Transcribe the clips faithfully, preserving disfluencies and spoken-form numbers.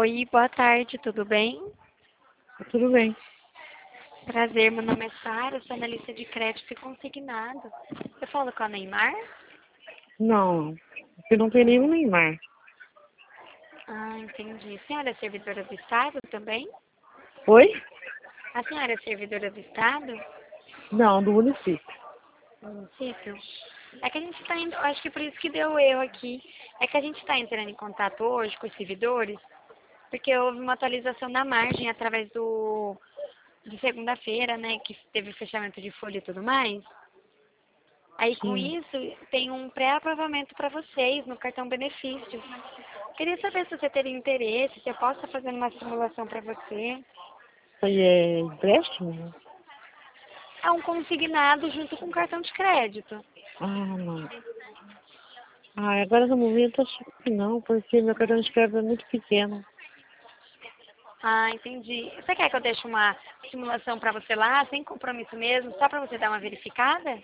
Oi, boa tarde, tudo bem? Tudo bem. Prazer, meu nome é Sara, sou analista de crédito e consignado. Eu falo com a Neymar? Não, eu não tenho nenhum Neymar. Ah, entendi. A senhora é servidora do Estado também? Oi? A senhora é servidora do Estado? Não, do município. Do município? É que a gente está indo, acho que por isso que deu erro aqui. É que a gente está entrando em contato hoje com os servidores, porque houve uma atualização na margem através do de segunda-feira, né, que teve fechamento de folha e tudo mais. Aí com Sim. isso tem um pré-aprovamento para vocês no cartão benefícios. Queria saber se você teria interesse, se eu posso estar fazendo uma simulação para você. Isso aí é empréstimo? É um consignado junto com cartão de crédito. Ah, não. Ah, agora no momento acho que não, porque meu cartão de crédito é muito pequeno. Ah, entendi. Você quer que eu deixe uma simulação para você lá, sem compromisso mesmo, só para você dar uma verificada?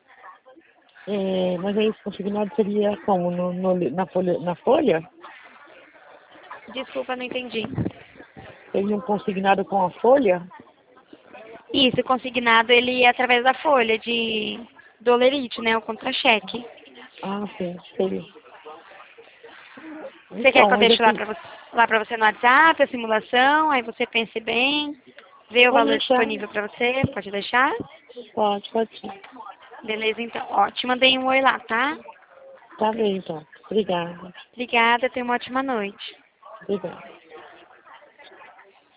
É, mas aí esse consignado seria como? No, no- na, folha, na folha? Desculpa, não entendi. Seria um consignado com a folha? Isso, consignado ele é através da folha de dolerite, né, o contra-cheque. Ah, sim, seria. Você quer que Então, eu mas deixe lá assim, para você, lá para você no WhatsApp, a simulação, aí você pense bem, vê o pode valor deixar. disponível para você, pode deixar? Pode, pode sim. Beleza, então. Ó, te mandei um oi lá, tá? Tá bem, então. Obrigada. Obrigada, tenha uma ótima noite. Obrigada.